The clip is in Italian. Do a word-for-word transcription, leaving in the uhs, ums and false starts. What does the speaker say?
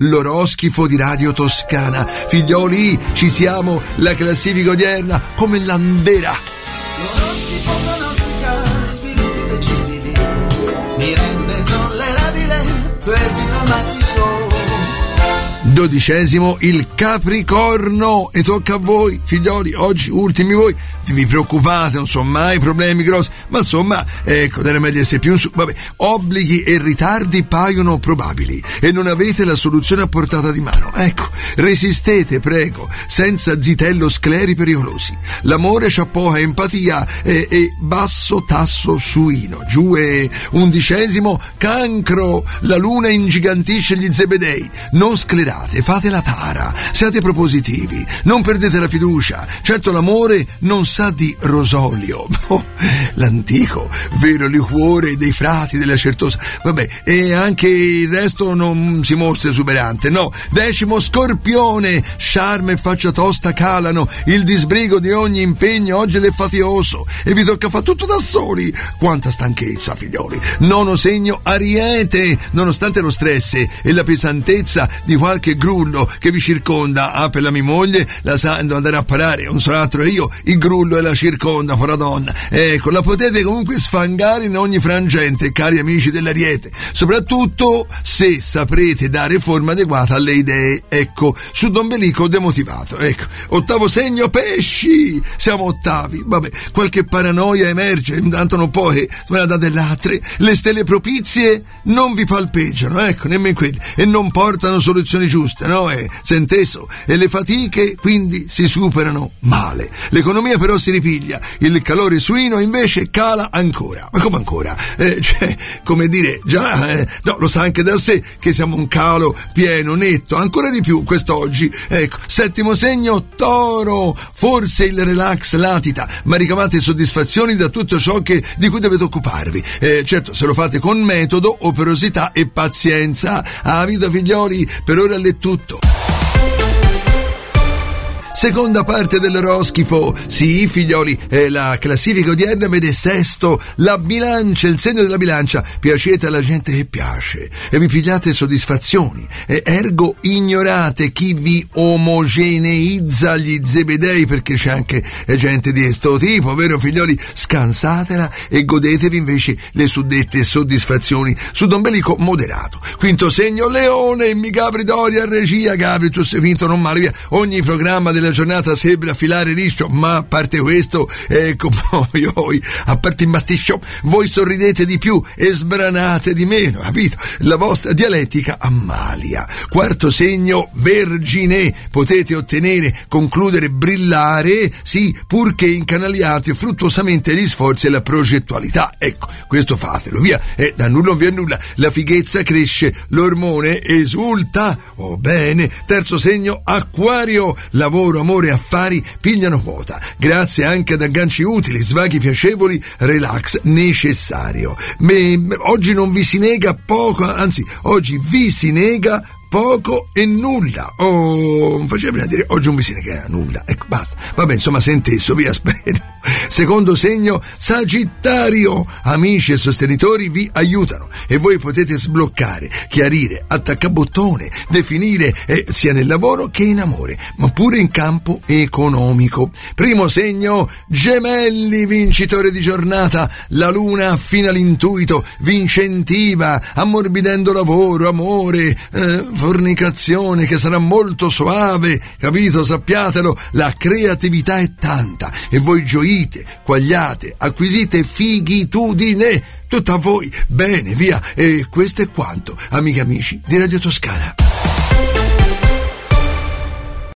l'oroschifo di Radio Toscana. Figlioli, ci siamo, la classifica odierna come l'andera. L'oroscopo pronostica sviluppi decisivi, mi rende tollerabile per vivere un must show. Dodicesimo il Capricorno, e tocca a voi, figlioli. Oggi ultimi voi, vi preoccupate, non sono mai problemi grossi, ma insomma, ecco, delle medie essere più in su. Vabbè, obblighi e ritardi paiono probabili e non avete la soluzione a portata di mano. Ecco, resistete, prego, senza zitello scleri pericolosi. L'amore c'ha poca empatia e, e basso tasso suino. Giù è undicesimo Cancro, la luna ingigantisce gli zebedei. Non sclerate, fate la tara, siate propositivi, non perdete la fiducia. Certo, l'amore non sa di rosolio, oh, l'antico vero liquore dei frati della Certosa. Vabbè, e anche il resto non si mostra esuberante, no. Decimo Scorpione, charme e faccia tosta calano, il disbrigo di ogni impegno oggi è fatioso e vi tocca fare tutto da soli. Quanta stanchezza, figlioli. Nono segno Ariete, nonostante lo stress e la pesantezza di qualche grullo che vi circonda, ah, per la mia moglie la sanno andare a parare, un solo altro io, il grullo e la circonda, pora donna. Ecco, la potete comunque sfangare in ogni frangente, cari amici dell'Ariete, soprattutto se saprete dare forma adeguata alle idee. Ecco, su Dombelico demotivato. Ecco, ottavo segno Pesci, siamo ottavi. Vabbè, qualche paranoia emerge, intanto non poche, me la date l'altre. Le stelle propizie non vi palpeggiano, ecco, nemmeno quelle, e non portano soluzioni giuste, no? E senteso, e le fatiche quindi si superano male. L'economia però si ripiglia, il calore suino invece cala ancora. Ma come ancora? Eh, cioè, come dire, già, eh, no, lo sa anche da sé che siamo un calo pieno, netto, ancora di più quest'oggi. Ecco, settimo segno Toro, forse il relax latita, ma ricavate soddisfazioni da tutto ciò che, di cui dovete occuparvi. Eh, certo, se lo fate con metodo, operosità e pazienza. Ah, vita figlioli, per ora è tutto. Seconda parte dell'oroschifo. Sì, figlioli, eh, la classifica odierna vede sesto la bilancia, il segno della bilancia. Piacete alla gente che piace e vi pigliate soddisfazioni, e ergo ignorate chi vi omogeneizza gli zebedei, perché c'è anche eh, gente di questo tipo, vero figlioli? Scansatela e godetevi invece le suddette soddisfazioni su Dombelico moderato. Quinto segno Leone, mi Gabri Doria regia. Gabri, tu sei vinto, non male, via. Ogni programma della giornata sembra filare liscio, ma a parte questo, ecco, poi, a parte il masticcio, voi sorridete di più e sbranate di meno, capito? La vostra dialettica ammalia. Quarto segno Vergine, potete ottenere, concludere, brillare, sì, purché incanaliate fruttuosamente gli sforzi e la progettualità. Ecco, questo fatelo, via, e da nulla non vi è nulla, la fighezza cresce, l'ormone esulta. Oh, bene. Terzo segno Acquario, lavoro, amore e affari pigliano quota, grazie anche ad agganci utili, svaghi piacevoli, relax necessario. Beh, oggi non vi si nega poco, anzi, oggi vi si nega poco e nulla. Oh, non faceva prima dire oggi non vi si nega nulla. Ecco, basta. Vabbè, insomma, sentesso, via, spero. Secondo segno Sagittario, amici e sostenitori vi aiutano e voi potete sbloccare, chiarire, attaccabottone, definire eh, sia nel lavoro che in amore, ma pure in campo economico. Primo segno Gemelli, vincitore di giornata, la luna affina l'intuito, vi incentiva, ammorbidendo lavoro, amore, eh, fornicazione, che sarà molto soave, capito? Sappiatelo, la creatività è tanta e voi gioite, quagliate, acquisite fighitudine, tutta a voi. Bene, via, e questo è quanto, amiche e amici di Radio Toscana.